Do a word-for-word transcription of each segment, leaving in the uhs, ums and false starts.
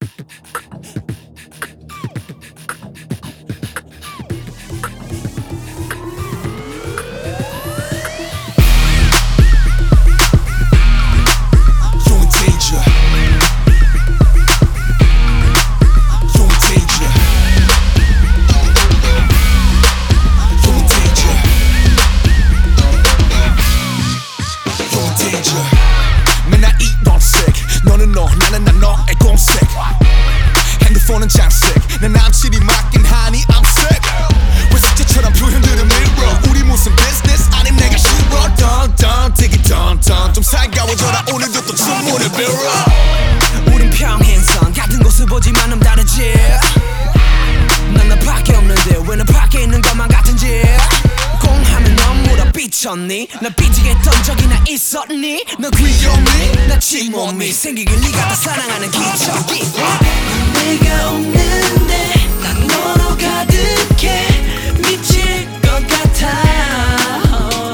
맨날 이런 색 너는 너 나는 난 너의 공색 핸드폰은 장색 내 남친이 맡긴 하니 I'm sick 왜 숙제처럼 표현들은 밀어 우리 무슨 비즈니스 아님 내가 싫어 던던 되게 던던 좀 살가워져라 오늘도 또 주문을 빌어 우린 평행선 같은 곳을 보지만 좀 다르지 난 나밖에 없는데 왜 너 밖에 있는 것만 같은지 공하면 넌 물어 삐쳤니 날 삐지게 했던 적이나 있었니 너 귀여니 나 침몸이 생기길 네가 다 사랑하는 기적이 내가 없는데 난 너로 가득해 미칠 것 같아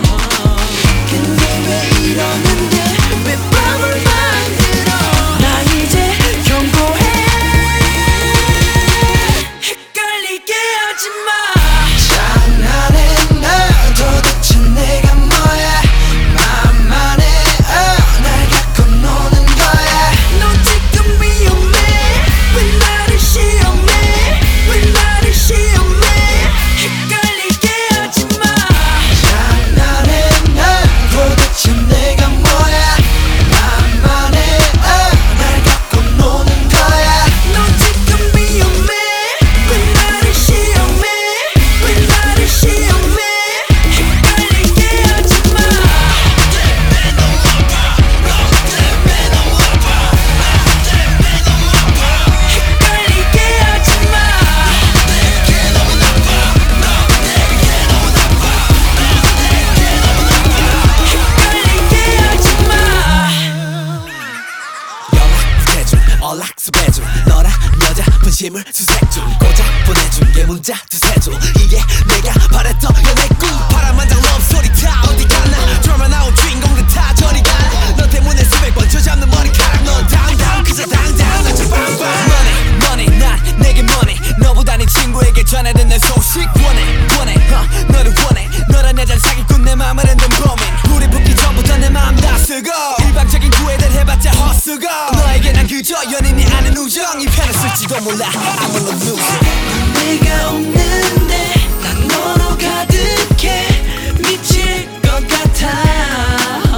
근데 왜 이러는데 왜 밤을 만들어 나 이제 경고해 헷갈리게 하지마 연락수배중 너랑 여자 분심을 수색중 고작 보내준 게 문자 두세 줄 이게 내가 바랬던 연애꿈 파란만장 럽소리 다 어디 갔나 드라마 나온 주인공들 다 저리 가나 너 때문에 수백 번 쥐어잡는 머리카락 넌 당당 그저 당당 난 좀 빵빵 Money money 난 내게 money 너보다 네 친구에게 전해든 내 소식 원해 원해 uh, 너를 원해 너란 여자를 사기꾼 내 맘을 흔든 범인 불이 붙기 전부터 내 맘 다 쓰고 일방적인 구애를 해봤자 헛수고 너에게 난 그저 연인이 아닌 우정 이 편을 쓸지도 몰라 I'm a loser 내가 없는데 난 너로 가득해 미칠 것 같아